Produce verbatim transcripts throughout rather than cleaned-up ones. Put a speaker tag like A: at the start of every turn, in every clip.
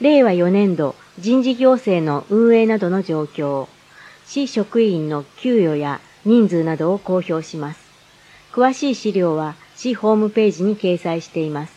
A: れいわよねんど人事行政の運営などの状況、市職員の給与や人数などを公表します。詳しい資料は市ホームページに掲載しています。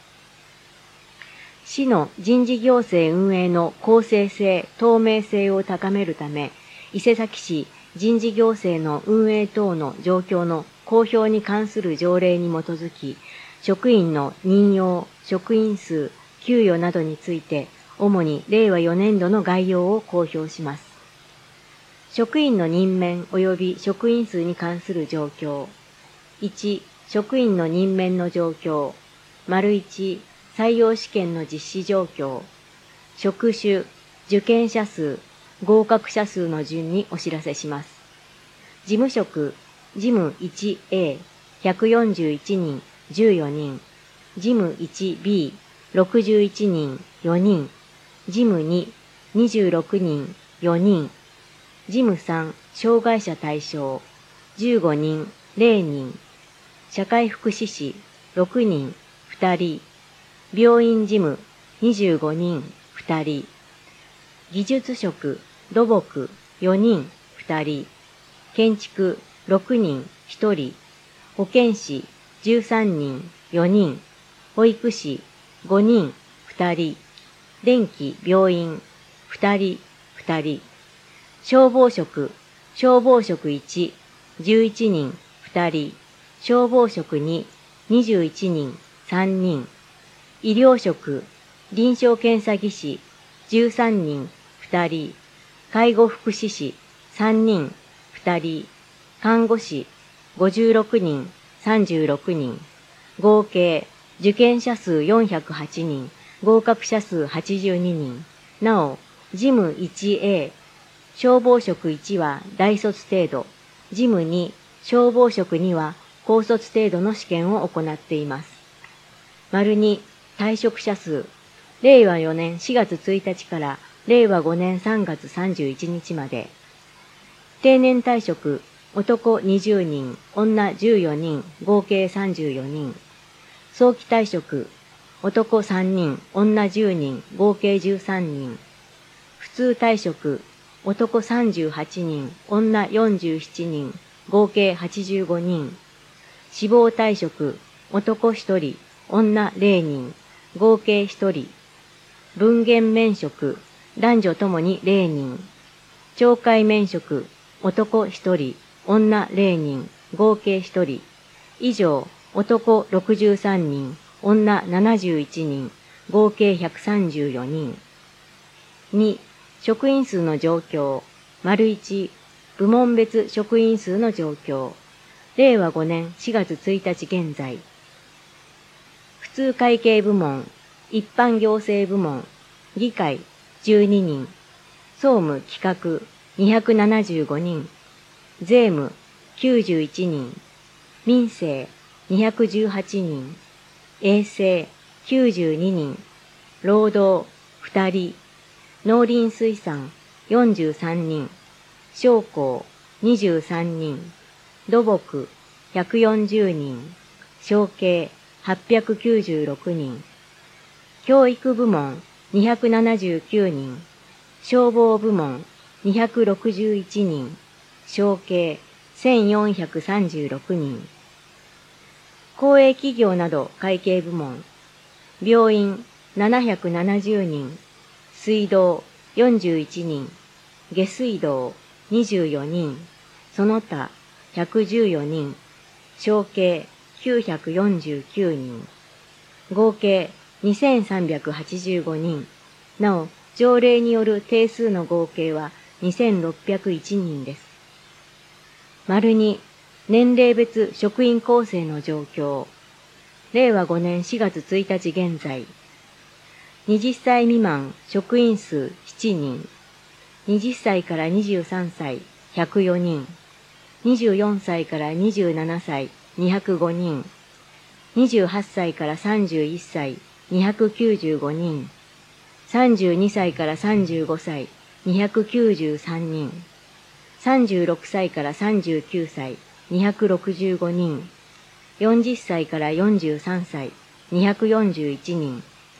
A: 市の人事行政運営の公正性、透明性を高めるため、伊勢崎市人事行政の運営等の状況の公表に関する条例に基づき、職員の任用、職員数、給与などについて、主にれいわよねんどの概要を公表します。職員の任免及び職員数に関する状況。いち、職員の任免の状況。丸いち、採用試験の実施状況。職種、受験者数、合格者数の順にお知らせします。事務職、事務 いちエー、ひゃくよんじゅういちにん、じゅうよにん。事務 いちビー、ろくじゅういちにん、よにん。事務に、にじゅうろくにん、よにん。事務さん、障害者対象、じゅうごにん、れいにん。社会福祉士、ろくにん、ふたり。病院事務、にじゅうごにん、ふたり。技術職、土木、よにん、ふたり。建築、ろくにん、ひとり。保健師、じゅうさんにん、よにん。保育士、ごにん、ふたり。電気、病院、ふたり、ふたり。消防職、消防職いち、じゅういちにん、ふたり。消防職に、にじゅういちにん、さんにん。医療職、臨床検査技師、じゅうさんにん、ふたり。介護福祉士、さんにん、ふたり。看護師、ごじゅうろくにん、さんじゅうろくにん。合計、受験者数よんひゃくはちにん、合格者数はちじゅうににん。なお、事務 いちエー、消防職いちは大卒程度、事務に、消防職には高卒程度の試験を行っています。丸に、退職者数、れいわよねんしがつついたちかられいわごねんさんがつさんじゅういちにちまで。定年退職、男にじゅうにん、女じゅうよにん、合計さんじゅうよにん。早期退職、男さんにん、女じゅうにん、合計じゅうさんにん。普通退職、男さんじゅうはちにん、女よんじゅうななにん、合計はちじゅうごにん。死亡退職、男ひとり、女れいにん、合計ひとり。分限免職、男女ともにれいにん。懲戒免職、男ひとり、女れいにん、合計ひとり。以上、男ろくじゅうさんにん、女ななじゅういちにん、合計ひゃくさんじゅうよにん。に、職員数の状況。丸いち、部門別職員数の状況。れいわごねんしがつついたち現在。普通会計部門、一般行政部門、議会じゅうににん、総務企画にひゃくななじゅうごにん、税務きゅうじゅういちにん、民生にひゃくじゅうはちにん、衛生きゅうじゅうににん、労働ふたり、農林水産よんじゅうさんにん、商工にじゅうさんにん、土木ひゃくよんじゅうにん、商計はっぴゃくきゅうじゅうろくにん、教育部門にひゃくななじゅうきゅうにん、消防部門にひゃくろくじゅういちにん、商計せんよんひゃくさんじゅうろくにん、公営企業など会計部門、病院ななひゃくななじゅうにん、水道よんじゅういちにん、下水道にじゅうよにん、その他ひゃくじゅうよにん、商計きゅうひゃくよんじゅうきゅうにん、合計にせんさんびゃくはちじゅうごにん、なお条例による定数の合計はにせんろっぴゃくいちにんです。丸に、年齢別職員構成の状況。れいわごねんしがつついたち現在。はたち未満職員数しちにん。はたちからにじゅうさんさいひゃくよにん。はたちからにじゅうななさいにひゃくごにん。はたちからさんじゅういっさいにひゃくきゅうじゅうごにん。さんじゅうにさいからさんじゅうごさいにひゃくきゅうじゅうさんにん。さんじゅうろくさいからさんじゅうきゅうさいにひゃくろくじゅうごにん。よんじゅっさいからよんじゅうさんさいにひゃくよんじゅういちにん。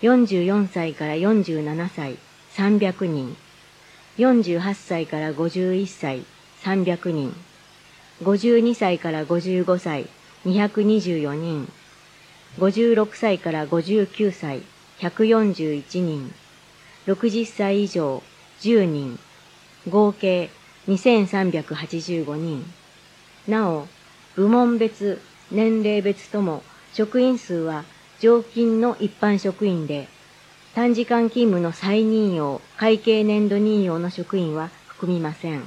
A: よんじゅうよんさいからよんじゅうななさい、さんびゃくにん。よんじゅうはっさいからごじゅういっさい、さんびゃくにん。ごじゅうにさいからごじゅうごさい、にひゃくにじゅうよにん。ごじゅうろくさいからごじゅうきゅうさい、ひゃくよんじゅういちにん。ろくじゅっさい以上、じゅうにん。合計にせんさんびゃくはちじゅうごにん。なお、部門別、年齢別とも職員数は常勤の一般職員で、短時間勤務の再任用、会計年度任用の職員は含みません。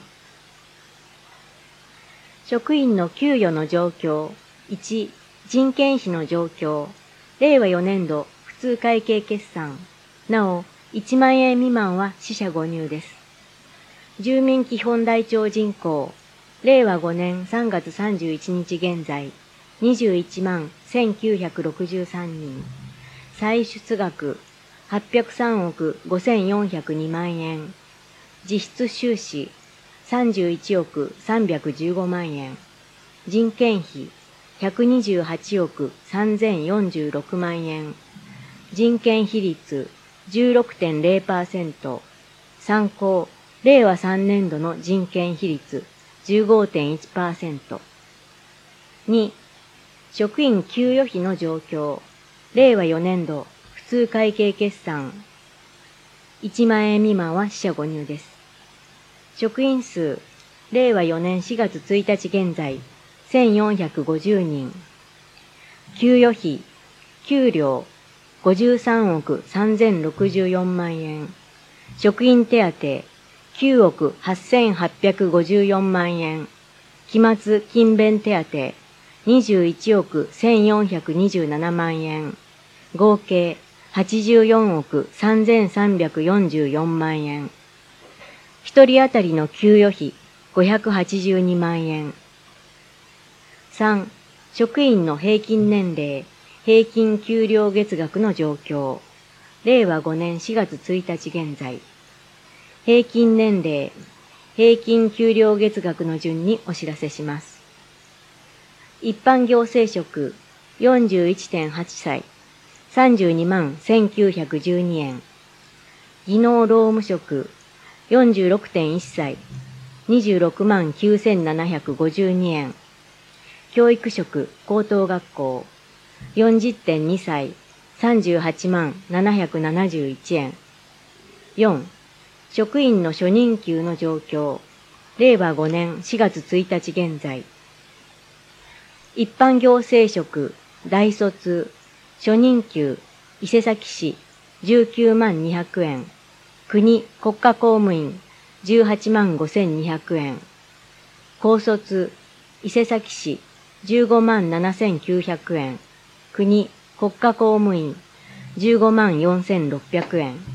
A: 職員の給与の状況。いち、人件費の状況。れいわよねんど普通会計決算。なお、いちまんえん未満は四捨五入です。住民基本台帳人口。れいわごねんさんがつさんじゅういちにち現在、にじゅういちまんせんきゅうひゃくろくじゅうさんにん。歳出額、はっぴゃくさんおくごせんよんひゃくにまんえん。実質収支、さんじゅういちおくさんびゃくじゅうごまんえん。人件費、ひゃくにじゅうはちおくさんぜんよんじゅうろくまんえん。人件費率、じゅうろくてんれいパーセント。参考、れいわさんねんどの人件費率、じゅうごてんいちパーセント。に、職員給与費の状況。れいわよねんど普通会計決算。いちまんえん未満は四捨五入です。職員数、れいわよねんしがつついたち現在、せんよんひゃくごじゅうにん。給与費、給料、ごじゅうさんおくさんぜんろくじゅうよんまんえん。職員手当、きゅうおくはっせんはっぴゃくごじゅうよんまんえん。期末勤勉手当、にじゅういちおくせんよんひゃくにじゅうななまんえん。合計はちじゅうよんおくさんぜんさんびゃくよんじゅうよんまんえん。一人当たりの給与費ごひゃくはちじゅうにまんえん。さん、職員の平均年齢、平均給料月額の状況。れいわごねんしがつついたち現在。平均年齢、平均給料月額の順にお知らせします。一般行政職 よんじゅういってんはちさい、さんじゅうにまんせんきゅうひゃくじゅうにえん。技能労務職 よんじゅうろくてんいっさい、にじゅうろくまんきゅうせんななひゃくごじゅうにえん。教育職高等学校 よんじゅってんにさい、さんじゅうはちまんななひゃくななじゅういちえん。よん、職員の初任給の状況。れいわごねんしがつついたち現在。一般行政職、大卒、初任給、伊勢崎市、じゅうきゅうまんにひゃくえん。国、国家公務員、じゅうはちまんごせんにひゃくえん。高卒、伊勢崎市、じゅうごまんななせんきゅうひゃくえん。国、国家公務員、じゅうごまんよんせんろっぴゃくえん。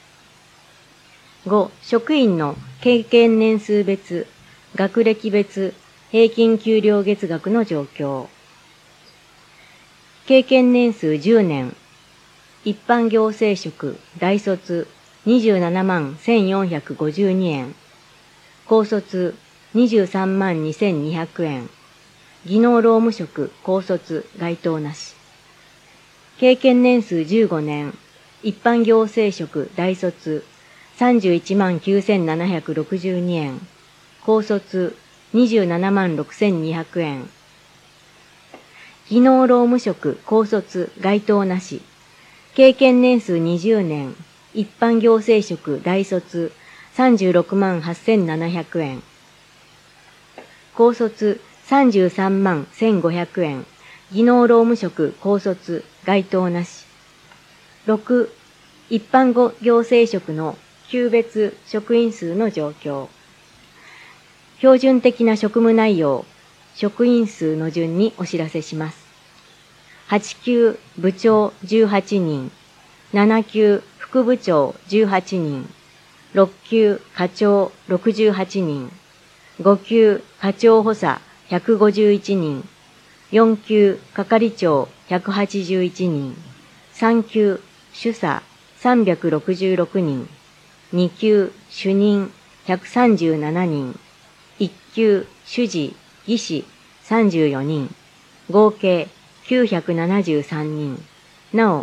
A: ご、職員の経験年数別、学歴別、平均給料月額の状況。経験年数じゅうねん。一般行政職、大卒、にじゅうななまんせんよんひゃくごじゅうにえん。高卒、にじゅうさんまんにせんにひゃくえん。技能労務職、高卒、該当なし。経験年数じゅうごねん。一般行政職、大卒、さんじゅういちまんきゅうせんななひゃくろくじゅうにえん。高卒、にじゅうななまんろくせんにひゃくえん。技能労務職、高卒、該当なし。経験年数にじゅうねん。一般行政職、大卒、さんじゅうろくまんはっせんななひゃくえん。高卒、さんじゅうさんまんせんごひゃくえん。技能労務職、高卒、該当なし。ろく、一般行政職の級別職員数の状況。標準的な職務内容、職員数の順にお知らせします。はちきゅう部長じゅうはちにん、ななきゅう副部長じゅうはちにん、ろっきゅう課長ろくじゅうはちにん、ごきゅう課長補佐ひゃくごじゅういちにん、よんきゅう係長ひゃくはちじゅういちにん、さんきゅう主査さんびゃくろくじゅうろくにん、にきゅう主任ひゃくさんじゅうななにん、いっきゅう主事技師さんじゅうよにん、合計きゅうひゃくななじゅうさんにん。なお、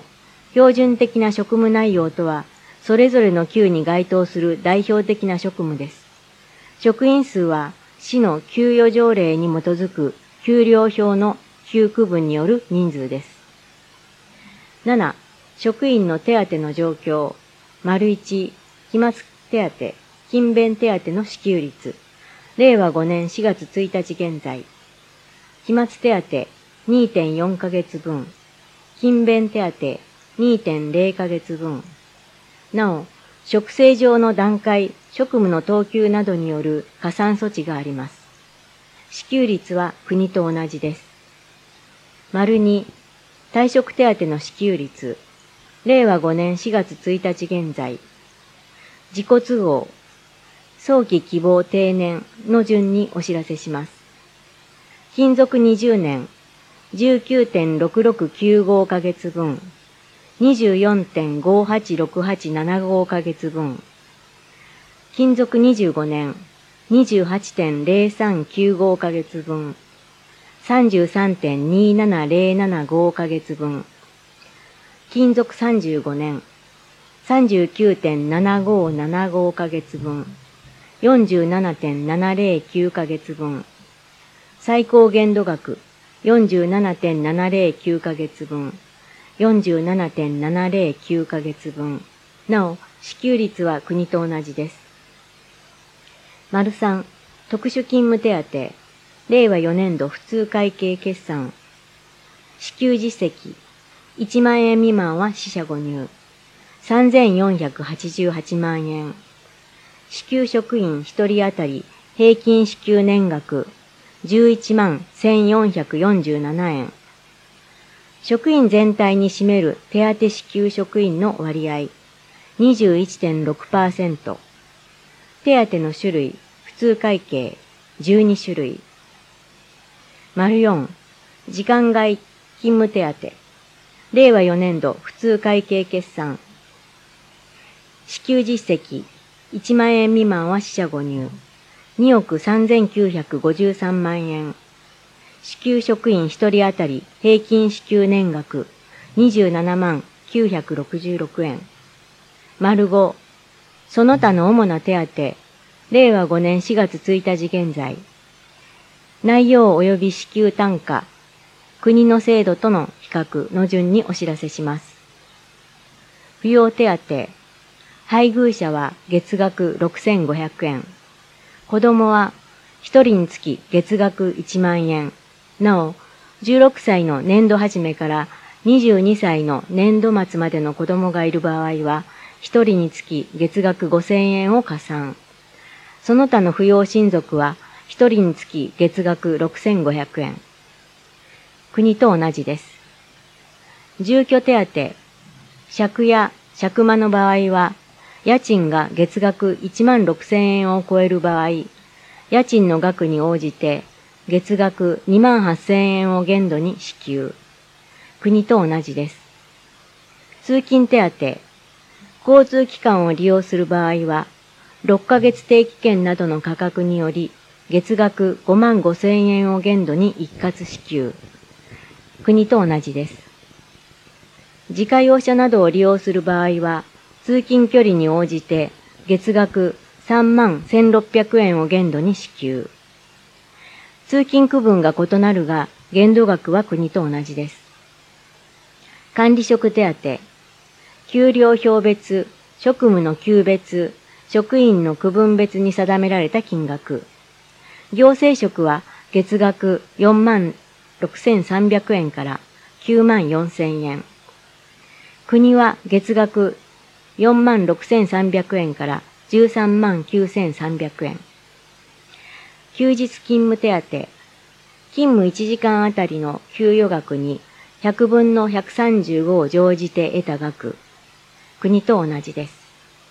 A: 標準的な職務内容とは、それぞれの級に該当する代表的な職務です。職員数は、市の給与条例に基づく給料表の給区分による人数です。なな、職員の手当の状況。丸いち、期末手当、勤勉手当の支給率。れいわごねんしがつついたち現在。期末手当 にてんよん ヶ月分。勤勉手当 にてんれい ヶ月分。なお、職制上の段階、職務の等級などによる加算措置があります。支給率は国と同じです。丸に、退職手当の支給率。れいわごねんしがつついたち現在。自己都合、早期希望定年の順にお知らせします。勤続にじゅうねん、じゅうきゅうてんろくろくきゅうご ヶ月分。にじゅうよんてんごはちろくはちななご ヶ月分。勤続にじゅうごねん、にじゅうはちてんぜろさんきゅうご ヶ月分。さんじゅうさんてんにななぜろななご ヶ月分。勤続さんじゅうごねん、さんじゅうきゅうてんななごななご ヶ月分。よんじゅうななてんななぜろきゅう ヶ月分。最高限度額 よんじゅうななてんななぜろきゅう ヶ月分。よんじゅうななてんななぜろきゅう ヶ月分。なお、支給率は国と同じです。丸さん、特殊勤務手当、れいわよねんど普通会計決算。支給実績、いちまんえん未満は四捨五入。さんぜんよんひゃくはちじゅうはちまんえん。支給職員ひとり当たり平均支給年額じゅういちまんせんよんひゃくよんじゅうななえん。職員全体に占める手当支給職員の割合 にじゅういちてんろくパーセント。手当の種類、普通会計じゅうにしゅるい。丸よん、時間外勤務手当。れいわよねんど普通会計決算。支給実績いちまんえん未満は四捨五入。におくさんぜんきゅうひゃくごじゅうさんまんえん。支給職員ひとり当たり平均支給年額にじゅうななまんきゅうひゃくろくじゅうろくえん。丸ご、その他の主な手当、れいわごねんしがつついたち現在。内容及び支給単価、国の制度との比較の順にお知らせします。扶養手当、配偶者は月額ろくせんごひゃくえん。子供はひとりにつき月額いちまんえん。なお、じゅうろくさいの年度始めからにじゅうにさいの年度末までの子供がいる場合は、ひとりにつき月額ごせんえんを加算。その他の扶養親族はひとりにつき月額ろくせんごひゃくえん。国と同じです。住居手当、借家、借間の場合は、家賃が月額いちまんろくせんえんを超える場合、家賃の額に応じて月額にまんはっせんえんを限度に支給。国と同じです。通勤手当、交通機関を利用する場合は、ろっかげつ定期券などの価格により、月額ごまんごせんえんを限度に一括支給。国と同じです。自家用車などを利用する場合は、通勤距離に応じて月額さんまんせんろっぴゃくえんを限度に支給。通勤区分が異なるが、限度額は国と同じです。管理職手当、給料表別、職務の級別、職員の区分別に定められた金額。行政職は月額よんまんろくせんさんびゃくえんからきゅうまんよんせんえん。国は月額よんまんろくせんさんびゃくえんからじゅうさんまんきゅうせんさんびゃくえん。休日勤務手当、勤務いちじかんあたりの給与額にひゃくぶんのひゃくさんじゅうごを乗じて得た額。国と同じです。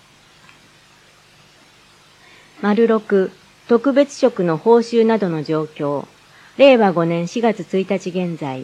A: 丸ろく、特別職の報酬などの状況。れいわごねんしがつついたち現在。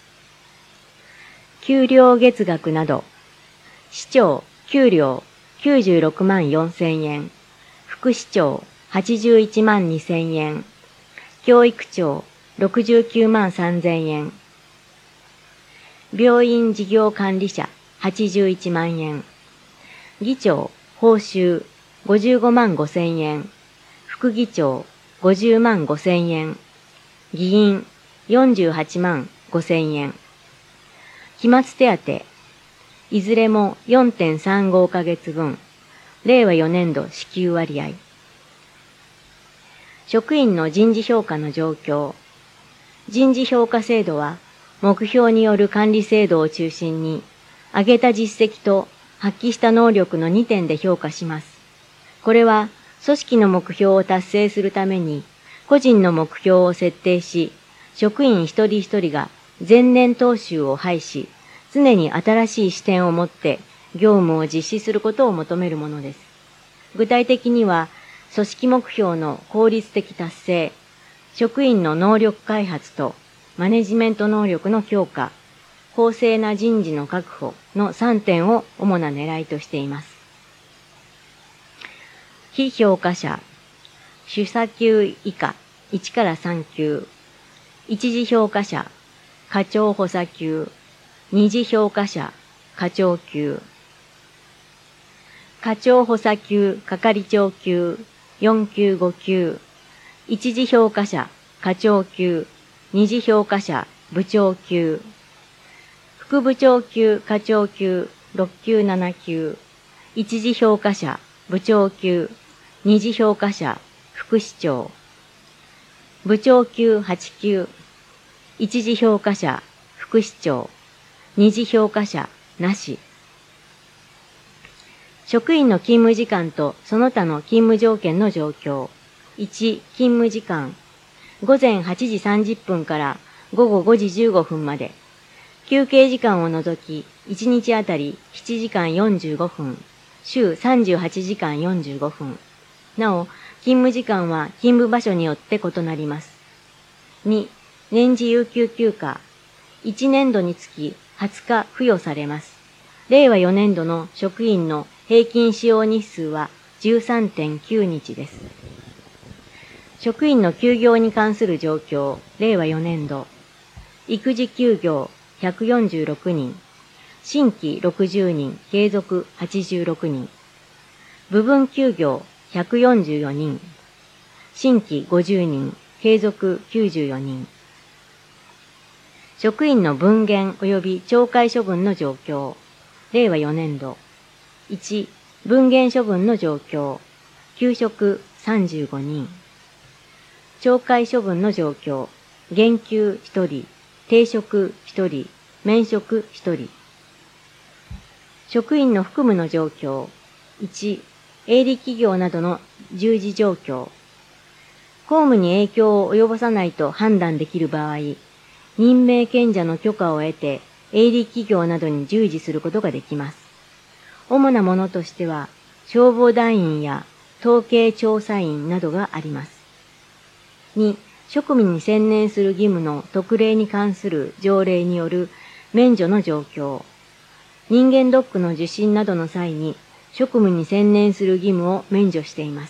A: 給料月額など。市長、給料きゅうじゅうろくまんよんせんえん。副市長、はちじゅういちまんにせんえん。教育長、ろくじゅうきゅうまんさんぜんえん。病院事業管理者、 はちじゅういちまんえん。議長、報酬、ごじゅうごまんごせんえん。副議長、ごじゅうまんごせんえん。議員、よんじゅうはちまんごせんえん。期末手当、いずれも よんてんさんご ヶ月分、れいわよねんど支給割合。職員の人事評価の状況。人事評価制度は、目標による管理制度を中心に、上げた実績と発揮した能力のにてんで評価します。これは、組織の目標を達成するために、個人の目標を設定し、職員一人一人が前年踏襲を排し、常に新しい視点を持って業務を実施することを求めるものです。具体的には、組織目標の効率的達成、職員の能力開発とマネジメント能力の強化、公正な人事の確保のさんてんを主な狙いとしています。非評価者、主査級以下いちからさん級、一次評価者、課長補佐級、二次評価者、課長級、課長補佐級、係長級、よん級ご級、一次評価者、課長級、二次評価者、部長級、副部長級、課長級、ろっ級なな級、一次評価者、部長級、二次評価者、副市長、部長級はち級、一次評価者、副市長、二次評価者、なし。職員の勤務時間とその他の勤務条件の状況。いち、勤務時間。午前はちじさんじゅっぷんから午後ごじじゅうごふんまで。休憩時間を除き、いちにちあたりななじかんよんじゅうごふん、週さんじゅうはちじかんよんじゅうごふん。なお、勤務時間は勤務場所によって異なります。に、年次有給休暇。いちねんどにつきはつか付与されます。れいわよねんどの職員の平均使用日数は じゅうさんてんきゅうにちです。職員の休業に関する状況、れいわよねんど。育児休業ひゃくよんじゅうろくにん、新規ろくじゅうにん、継続はちじゅうろくにん。部分休業ひゃくよんじゅうよにん、新規ごじゅうにん、継続きゅうじゅうよにん。職員の分減及び懲戒処分の状況、れいわよねんど。いち、分減処分の状況、休職さんじゅうごにん。懲戒処分の状況、減給ひとり、停職ひとり、免職ひとり。職員の服務の状況、いち、営利企業などの従事状況。公務に影響を及ぼさないと判断できる場合、任命権者の許可を得て、営利企業などに従事することができます。主なものとしては、消防団員や統計調査員などがあります。に、職務に専念する義務の特例に関する条例による免除の状況。人間ドックの受診などの際に、職務に専念する義務を免除しています。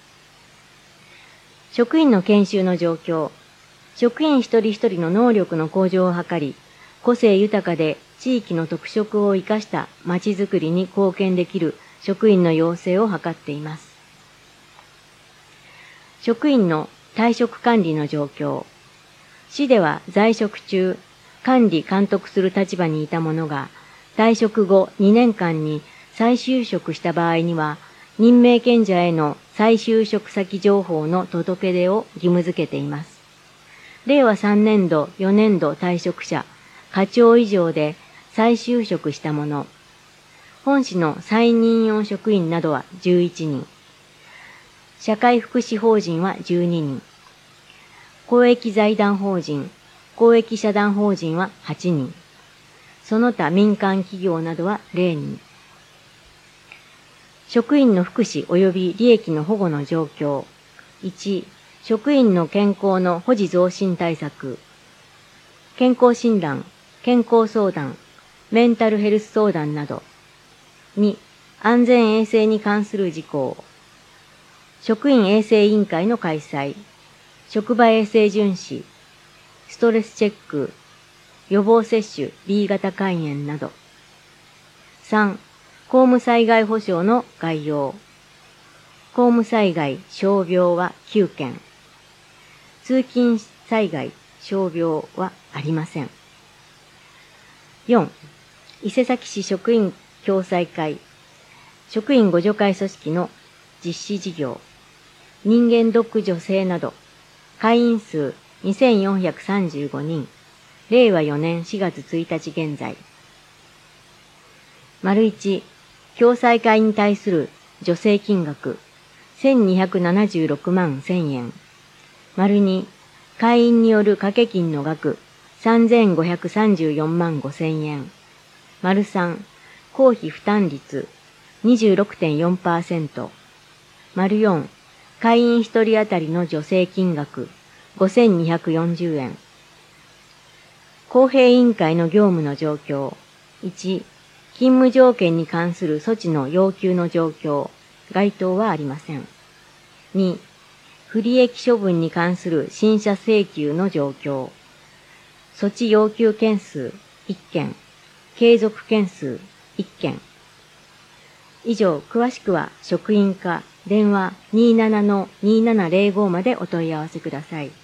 A: 職員の研修の状況。職員一人一人の能力の向上を図り、個性豊かで地域の特色を生かしたまちづくりに貢献できる職員の養成を図っています。職員の退職管理の状況。市では在職中、管理監督する立場にいた者が、退職後にねんかんに再就職した場合には、任命権者への再就職先情報の届け出を義務付けています。れいわさんねんど、よねんど退職者、課長以上で再就職した者、本市の再任用職員などはじゅういちにん、社会福祉法人はじゅうににん、公益財団法人、公益社団法人ははちにん、その他民間企業などはれいにん。職員の福祉及び利益の保護の状況。いち、職員の健康の保持増進対策。健康診断、健康相談、メンタルヘルス相談など。に、安全衛生に関する事項。職員衛生委員会の開催。職場衛生巡視。ストレスチェック。予防接種 ビー 型肝炎など。 さん、公務災害保障の概要。公務災害、傷病はきゅうけん。通勤災害、傷病はありません。よん、伊勢崎市職員共済会、職員互助会組織の実施事業、人間ドック助成など、会員数にせんよんひゃくさんじゅうごにん、れいわよねんしがつついたち現在。丸いち、共済会に対する助成金額、せんにひゃくななじゅうろくまんせんえん。丸に、会員による掛け金の額、さんぜんごひゃくさんじゅうよんまんごせんえん。丸さん、公費負担率、にじゅうろくてんよんパーセント。丸よん、会員一人当たりの助成金額、ごせんにひゃくよんじゅうえん。公平委員会の業務の状況。いち、勤務条件に関する措置の要求の状況。該当はありません。に、不利益処分に関する審査請求の状況。措置要求件数いっけん、継続件数いっけん。以上、詳しくは職員課電話 にじゅうななのにじゅうななゼロご までお問い合わせください。